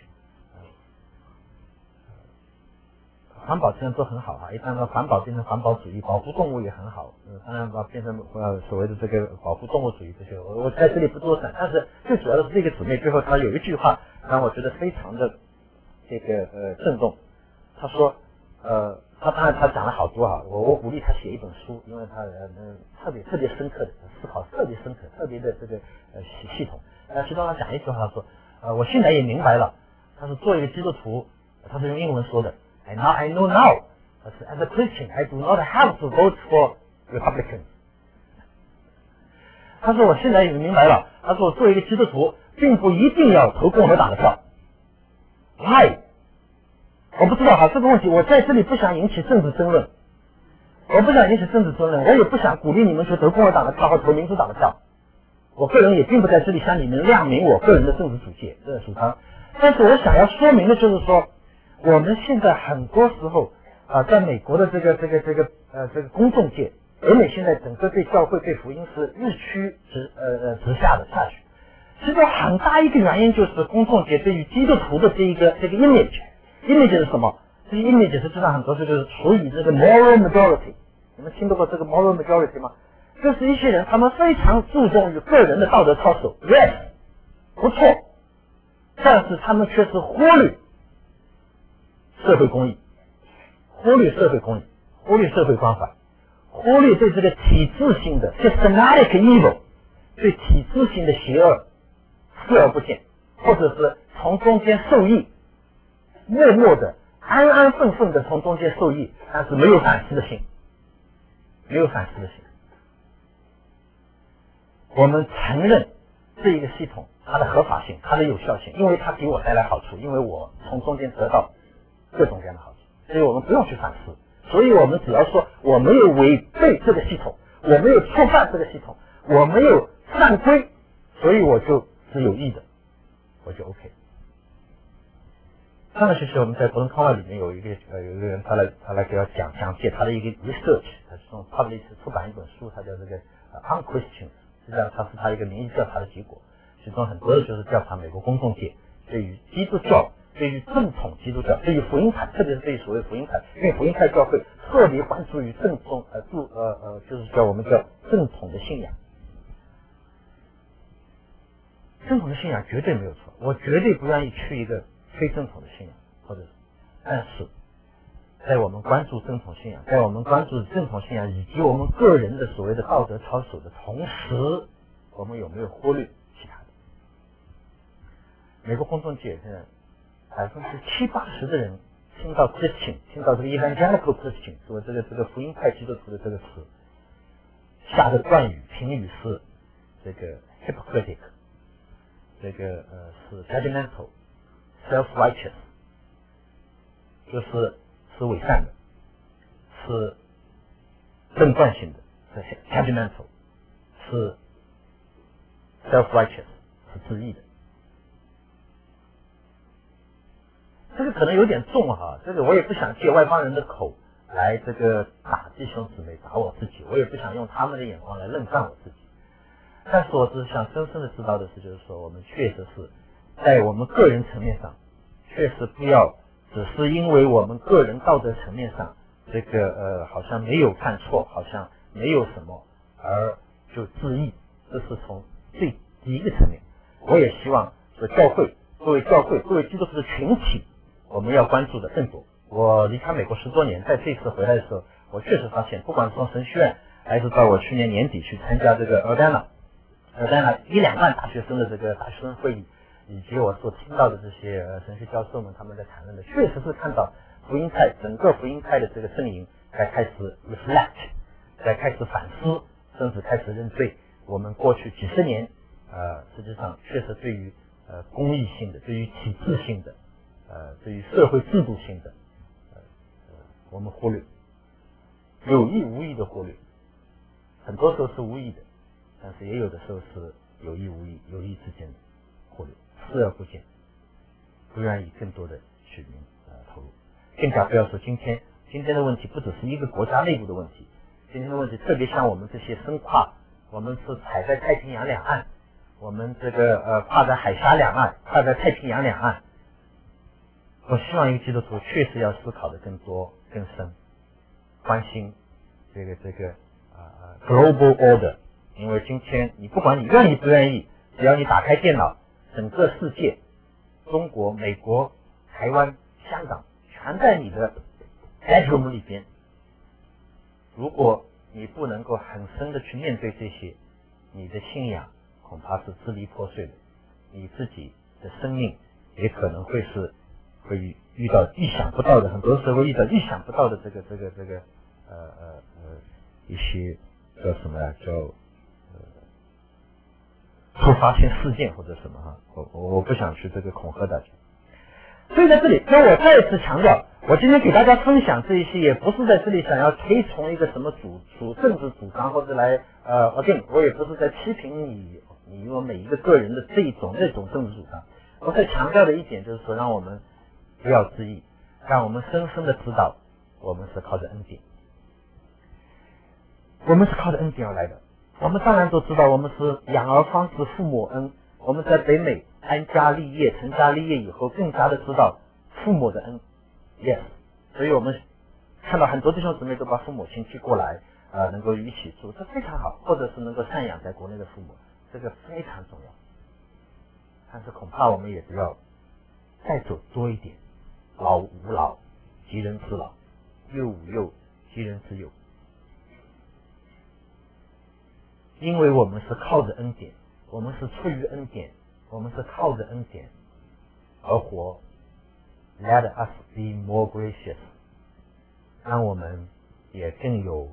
环保虽然都很好啊，一旦把环保变成环保主义，保护动物也很好，嗯，当然把变成呃所谓的这个保护动物主义这些，我我在这里不多讲，但是最主要的是这个姊妹最后她有一句话让我觉得非常的这个呃震动，她说呃她当然她讲了好多啊，我我鼓励她写一本书，因为她呃特别特别深刻的思考，特别深刻，特别的这个呃系系统。呃，其中她讲一句话，她说呃我现在也明白了，她是做一个基督徒，她是用英文说的。And now I know now, as a Christian, I do not have to vote for Republicans. 他说我现在也明白了，他说我作为一个基督徒，并不一定要投共和党的票。Why？ 我不知道哈，这个问题我在这里不想引起政治争论，我不想引起政治争论，我也不想鼓励你们去投共和党的票或投民主党的票。我个人也并不在这里向你们亮明我个人的政治主见、这个主张，但是我想要说明的就是说。我们现在很多时候啊、呃，在美国的这个这个这个呃这个公众界，北美现在整个对教会对福音是日趋直呃呃直下的下去。其实很大一个原因就是公众界对于基督徒的这一个这个 image，image 是什么？这个 image 实际上很多时候就是处于这个 moral majority， 你们听到过这个 moral majority 吗？就是一些人，他们非常注重于个人的道德操守 ，yes， 不错，但是他们却是忽略社会公益，忽略社会公益，忽略社会关怀，忽略对这个体制性的 systematic evil， 对体制性的邪恶视而不见，或者是从中间受益，默默的、安安分分的从中间受益，但是没有反思的心，没有反思的心。我们承认这一个系统它的合法性、它的有效性，因为它给我带来好处，因为我从中间得到各种各样的好处，所以我们不用去反思。所以我们只要说我没有违背这个系统，我没有触犯这个系统，我没有犯规，所以我就是有益的，我就 OK。上个学期我们在伯伦康外里面有一个呃有一个人他来他来给我讲讲解他的一个 research， 他是从 publish 出版一本书，他叫这个呃 unquestioned， 实际上他是他一个民意调查的结果，其中很多的就是调查美国公众界对于基督教、对于正统基督教、对于福音派，特别是对于所谓福音派，因为福音派教会特别关注于正统呃注呃呃就是叫我们叫正统的信仰。正统的信仰绝对没有错，我绝对不愿意去一个非正统的信仰，或者是，但是在我们关注正统信仰，在我们关注正统信仰以及我们个人的所谓的道德操守的同时，我们有没有忽略其他的？美国公众界现在百分之七八十的人听到 Christian， 听到这个 evangelical Christian， 说这个这个福音派基督徒的这个词，下的断语评语是这个 hypocritic， 这个呃是 judgmental。self-righteous， 就是是伪善的，是正断性的，是 judgmental， 是 self-righteous， 是自义的。这个可能有点重哈，这个我也不想借外邦人的口来这个打弟兄姊妹，打我自己，我也不想用他们的眼光来论断我自己。但是我只是想深深的知道的是，就是说我们确实是在我们个人层面上，确实不要只是因为我们个人道德层面上这个呃好像没有犯错，好像没有什么而就自义，这是从最第一个层面。我也希望说教会作为教会作为基督徒的群体，我们要关注的更多。我离开美国十多年，在这次回来的时候，我确实发现，不管是从神学院，还是到我去年年底去参加这个 Urbana Urbana 一两万大学生的这个大学生会议，以及我所听到的这些呃神学教授们他们在谈论的，确实是看到福音派整个福音派的这个阵营在开始 reflect， 在开始反思，甚至开始认罪。我们过去几十年，呃，实际上确实对于呃公益性的、对于体制性的、呃对于社会制度性的，呃呃我们忽略，有意无意的忽略，很多时候是无意的，但是也有的时候是有意无意、有意之间的忽略。视而不见，不愿意更多的去呃投入，更加不要说今天今天的问题不只是一个国家内部的问题，今天的问题特别像我们这些深跨，我们是踩在太平洋两岸，我们这个呃跨在海峡两岸，跨在太平洋两岸。我希望一个基督徒确实要思考的更多更深，关心这个这个啊、呃、global order， 因为今天你不管你愿意不愿意，只要你打开电脑，整个世界，中国、美国、台湾、香港，全在你的 bedroom 里边。如果你不能够很深的去面对这些，你的信仰恐怕是支离破碎的，你自己的生命也可能会是会遇到意想不到的，很多时候会遇到意想不到的这个这个这个呃呃呃一些叫什么呀？叫突发性事件或者什么哈，我我我不想去这个恐吓大家。所以在这里，那我再次强调，我今天给大家分享这一些，也不是在这里想要推崇一个什么主主政治主张，或者来呃 again， 我也不是在批评你你我每一个个人的这一种那种政治主张。我在强调的一点就是说，让我们不要自义，让我们深深的知道，我们是靠着恩典，我们是靠着恩典而来的。我们当然都知道，我们是养儿方知父母恩。我们在北美安家立业、成家立业以后，更加的知道父母的恩。Yes， 所以我们看到很多弟兄姊妹都把父母亲戚过来，呃，能够一起住，这非常好，或者是能够赡养在国内的父母，这个非常重要。但是恐怕我们也不要再走多一点，老吾老，及人之老；幼吾幼，及人之幼。因为我们是靠着恩典，我们是出于恩典，我们是靠着恩典而活。Let us be more gracious， 让我们也更有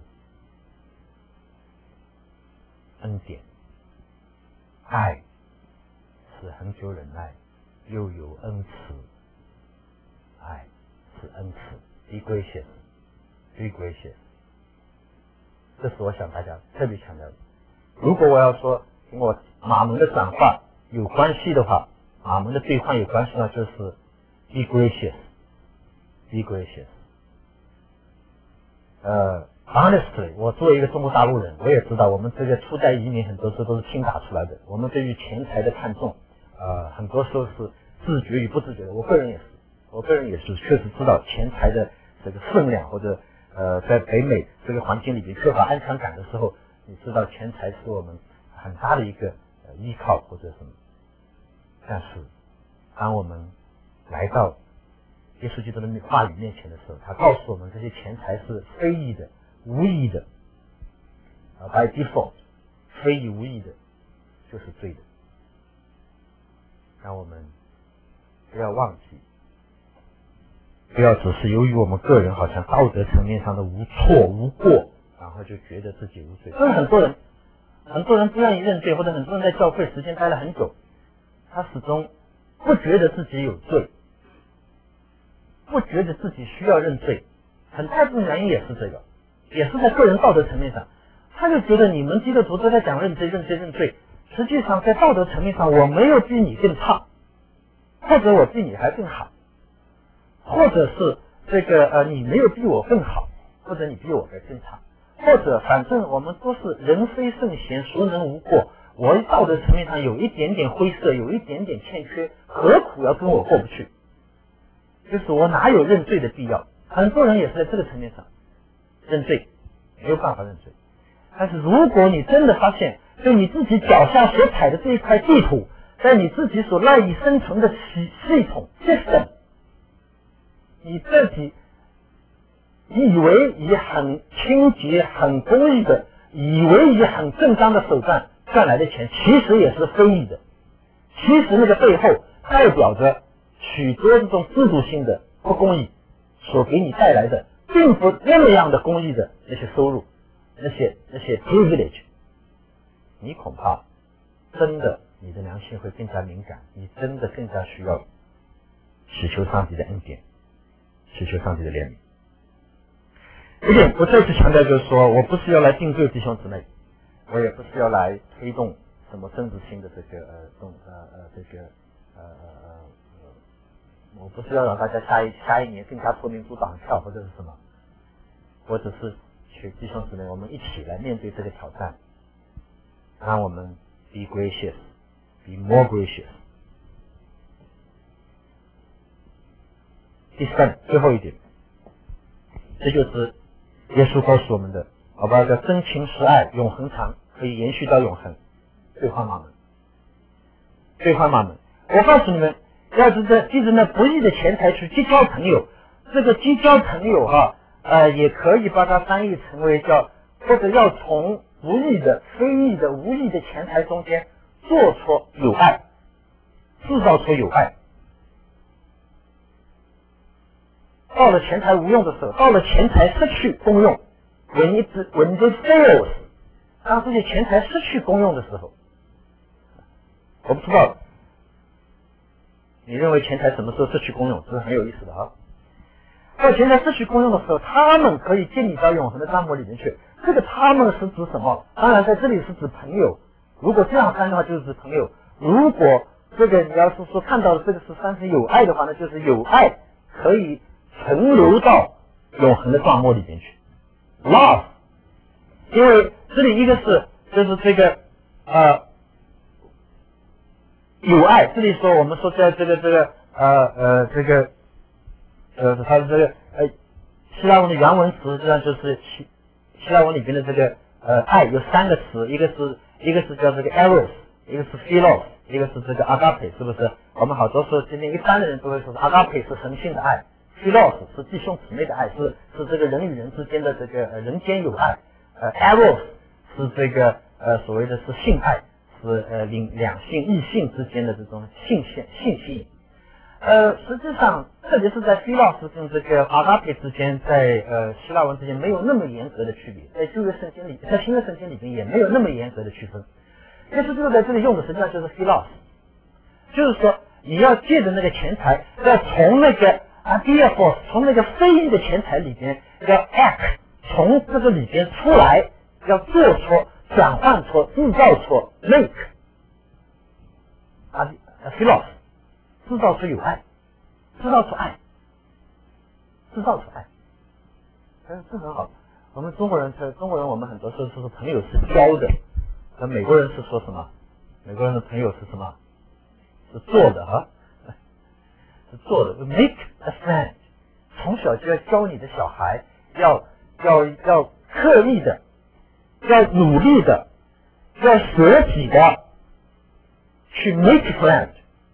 恩典。爱是恒久忍耐，又有恩慈。爱是恩慈 ，be gracious， be gracious。这是我想大家特别强调的。如果我要说跟我马门的转化有关系的话，马门的兑换有关系呢，就是 be gracious，be gracious。呃 ，honestly， 我作为一个中国大陆人，我也知道我们这个初代移民很多时候都是拼打出来的。我们对于钱财的看重，呃，很多时候是自觉与不自觉的。我个人也是，我个人也是确实知道钱财的这个分量，或者呃，在北美这个环境里面缺乏安全感的时候，你知道钱财是我们很大的一个呃依靠或者什么。但是，当我们来到耶稣基督的话语面前的时候，他告诉我们这些钱财是非义的、无义的，啊 ，by default， 非义无义的就是罪的。让我们不要忘记，不要只是由于我们个人好像道德层面上的无错无过，然后就觉得自己无罪。所以很多人，很多人不愿意认罪，或者很多人在教会时间待了很久，他始终不觉得自己有罪，不觉得自己需要认罪。很大部分原因也是这个，也是在个人道德层面上，他就觉得你们基督徒都在讲认罪、认罪、认罪，实际上在道德层面上我没有比你更差，或者我比你还更好，或者是这个呃你没有比我更好，或者你比我还更差，或者反正我们都是人非圣贤，孰能无过。我道德层面上有一点点灰色，有一点点欠缺，何苦要跟我过不去？就是我哪有认罪的必要？很多人也是在这个层面上认罪，没有办法认罪。但是如果你真的发现，就你自己脚下所踩的这一块地土，在你自己所赖以生存的系系统 system， 你自己以为以很清洁、很公义的，以为以很正当的手段赚来的钱，其实也是非义的。其实那个背后代表着许多这种制度性的不公义所给你带来的，并不那么样的公义的那些收入，那些那些 privilege， 你恐怕真的你的良心会更加敏感，你真的更加需要祈求上帝的恩典，祈求上帝的怜悯。而且我再次强调，就是说我不是要来定罪弟兄姊妹，我也不是要来推动什么政治性的这个呃动呃呃这个呃呃呃，我不是要让大家下一下一年更加脱民主党票或者是什么，我只是去弟兄姊妹，我们一起来面对这个挑战，让我们 be gracious， be more gracious。第三，最后一点，这就是耶稣告诉我们的，好吧，叫真情实爱，永恒长，可以延续到永恒。兑换马门，兑换马门。我告诉你们，要是在记着那不义的钱财去结交朋友，这个结交朋友哈、啊，呃，也可以把它翻译成为叫，或者要从不义的、非义的、无义的钱财中间做出友爱，制造出友爱。到了钱财无用的时候，到了钱财失去功用 ，when it when it fails， 当这些钱财失去功用的时候，我不知道你认为钱财什么时候失去功用，这是很有意思的啊。到钱财失去功用的时候，他们可以进你到永恒的帐幕里面去。这个他们是指什么？当然在这里是指朋友。如果这样看的话，就是指朋友。如果这个你要是说看到的这个是算是有爱的话，那就是有爱可以存留到永恒的帐幕里面去。Love， 因为这里一个是就是这个呃有爱，这里说我们说在这个这个呃呃这个呃他的这个呃希腊文的原文词实际上就是希希腊文里边的这个呃爱有三个词，一个是一个是叫这个 eros， 一个是 philos， 一个是这个 agape， 是不是？我们好多时候今天一般的人都会说 agape 是神性的爱 ，philos 是弟兄姊妹的爱，是是这个人与人之间的这个呃人间友爱，呃 eros 是这个呃所谓的是性爱，是呃两两性异性之间的这种性性性吸引。呃，实际上，特别是在 philos 跟这个 agape 之间，在呃希腊文之间没有那么严格的区别，在旧约圣经里，在新约圣经里边也没有那么严格的区分。耶稣基督在这里用的实际上就是 philos， 就是说你要借着那个钱财，要从那个 adiaphos， 从那个非义的钱财里边要 act， 从这个里边出来，要做出、转换出、制造出 make， 啊 philos。制造出有爱，制造出爱，制造出爱，嗯，这很好。我们中国人，中国人我们很多时候说朋友是交的，那美国人是说什么？美国人的朋友是什么？是做的啊，是做的。Make a friend， 从小就要教你的小孩，要要要刻意的，要努力的，要舍己的去 make a friend。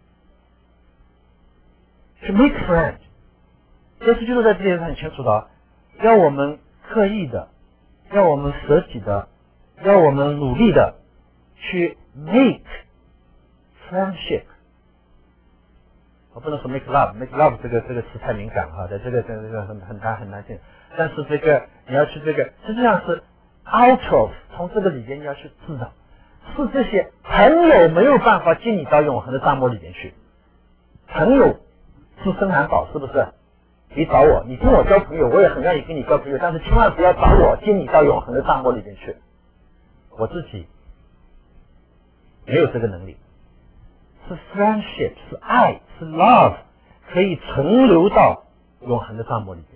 去 make friend， 耶稣就是在这里很清楚的，要我们刻意的，要我们舍己的，要我们努力的去 make friendship。我不能说 make love，make love 这个这个词太敏感哈，在这个这个这个很很难很难听。但是这个你要去这个，实际上是 out of， 从这个里边你要去制造，是这些朋友没有办法接你到永恒的帐幕里边去，朋友。自身难保，是不是？你找我，你跟我交朋友，我也很愿意跟你交朋友，但是千万不要找我接你到永恒的帐幕里面去。我自己没有这个能力。是 friendship， 是爱，是 love， 可以存留到永恒的帐幕里面。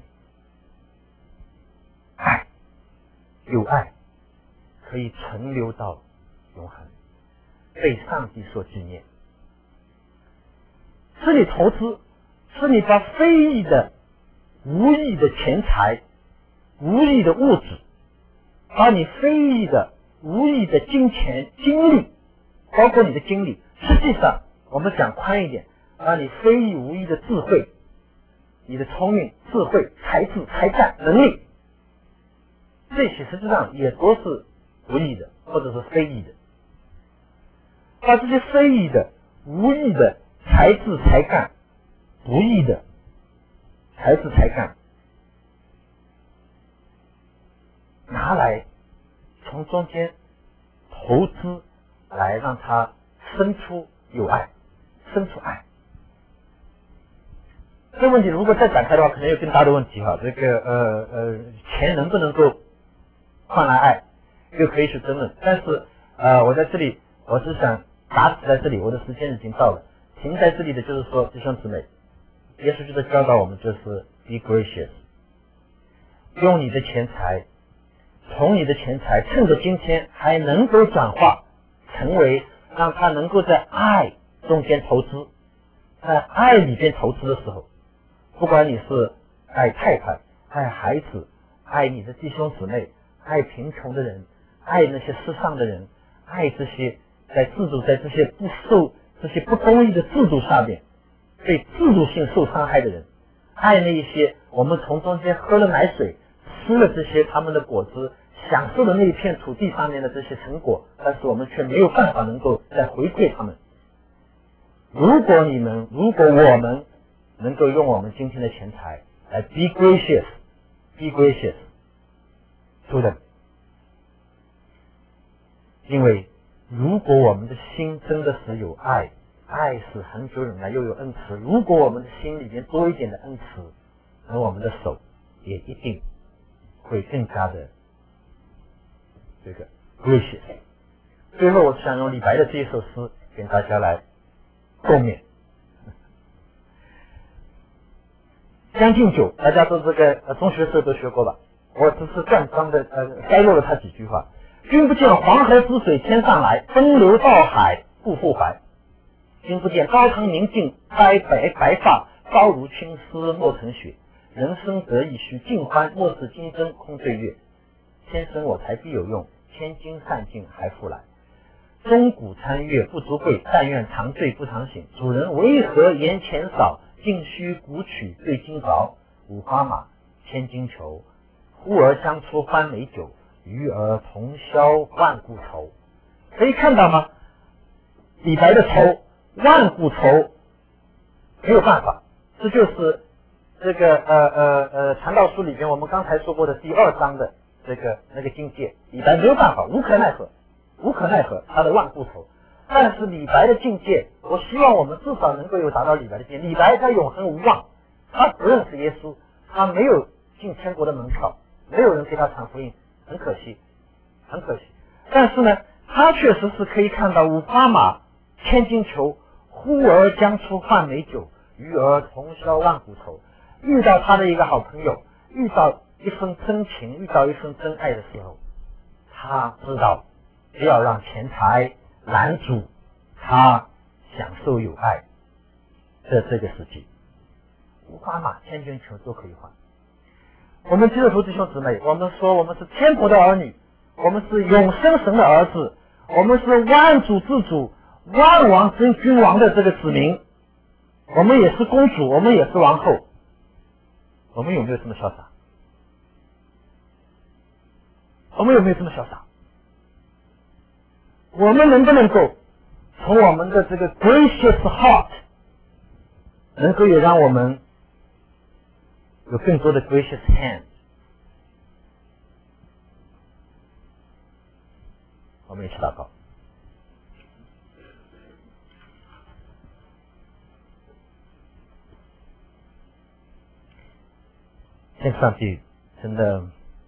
爱，有爱，可以存留到永恒，被上帝所纪念。是你投资。是你把非义的、无义的钱财、无义的物质，把你非义的、无义的金钱、精力，包括你的精力，实际上我们讲宽一点，把你非义无义的智慧、你的聪明、智慧、才智、才干、能力，这些实际上也都是无义的，或者是非义的。把这些非义的、无义的才智、才干。不义的才智才干拿来从中间投资，来让它生出有爱，生出爱。这个问题如果再展开的话，可能有更大的问题哈。这个呃呃，钱能不能够换来爱，又可以去争论。但是呃，我在这里我是想打死在这里，我的时间已经到了。停在这里的就是说，弟兄姊妹。耶稣基督教导我们就是 be gracious， 用你的钱财，从你的钱财趁着今天还能够转化成为让他能够在爱中间投资，在爱里边投资的时候，不管你是爱太太、爱孩子、爱你的弟兄姊妹、爱贫穷的人、爱那些世上的人、爱这些在制度在这些不受这些不公义的制度上面被制度性受伤害的人，爱那一些我们从中间喝了奶水，吃了这些他们的果子，享受的那一片土地上面的这些成果，但是我们却没有办法能够再回馈他们。如果你们，如果我们能够用我们今天的钱财来 be gracious, be gracious to them， 因为如果我们的心真的是有爱，爱是恒久忍耐又有恩慈，如果我们的心里面多一点的恩慈，那我们的手也一定会更加的这个 gracious。 最后我想用李白的这一首诗跟大家来共勉。将进酒，大家都这个呃中学时候都学过吧，我只是断章的呃摘录了他几句话。君不见黄河之水天上来，奔流到海不复还。君不见高堂明镜，白白白发，朝如青丝莫成雪。 人生得意须尽欢，莫使金针空对月。天生我材必有用，千金散尽还复来。钟鼓参阅不足贵，但愿长醉不长醒。主人为何言钱少？径须古曲对今朝。五花马，千金裘，呼儿将出欢美酒。与尔同销万古愁。可以看到吗？李白的愁，万古愁，没有办法，这就是这个呃呃呃禅道书里边我们刚才说过的第二章的这个那个境界。李白没有办法，无可奈何，无可奈何，他的万古愁。但是李白的境界，我希望我们至少能够有达到李白的境界。李白他永恒无望，他不认识耶稣，他没有进天国的门票，没有人给他传福音，很可惜，很可惜。但是呢，他确实是可以看到五花马，千金裘，呼儿将出换美酒，与尔同销万古愁。遇到他的一个好朋友，遇到一份真情，遇到一份真爱的时候，他知道不要让钱财拦阻他享受有爱的这个时机。五花马、千金裘都可以换。我们基督徒弟兄姊妹，我们说我们是天国的儿女，我们是永生神的儿子，我们是万主之主、万王之君王的这个子民，我们也是公主，我们也是王后。我们有没有这么潇洒？我们有没有这么潇洒？我们能不能够从我们的这个 gracious heart 能够也让我们有更多的 gracious hand？ 我们一起祷告。天父上帝，真的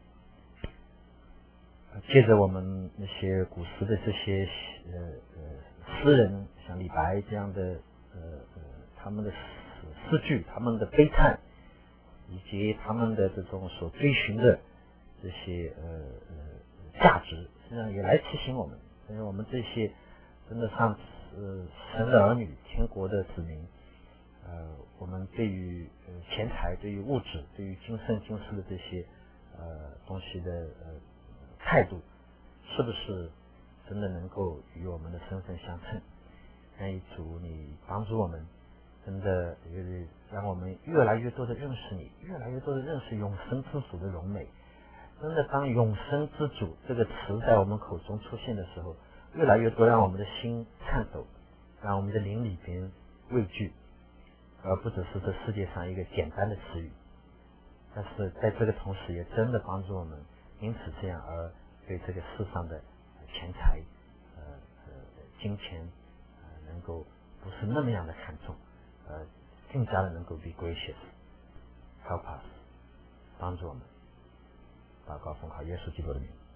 借着我们那些古时的这些呃呃诗人，像李白这样的呃呃他们的诗诗句，他们的悲叹，以及他们的这种所追寻的这些呃呃价值，实际上也来提醒我们，因为我们这些真的上呃神的儿女，天国的子民，呃，我们对于呃钱财、对于物质、对于今生今世的这些呃东西的呃态度，是不是真的能够与我们的身份相称？愿意主你帮助我们，真的呃让我们越来越多的认识你，越来越多的认识永生之主的荣美。真的，当永生之主这个词在我们口中出现的时候，越来越多让我们的心颤抖，让我们的灵里边畏惧，而不只是这世界上一个简单的词语。但是在这个同时，也真的帮助我们因此这样而对这个世上的钱财、呃呃金钱，呃能够不是那么样的看重，呃更加的能够 be gracious，help us， 帮助我们。祷告奉靠耶稣基督的名。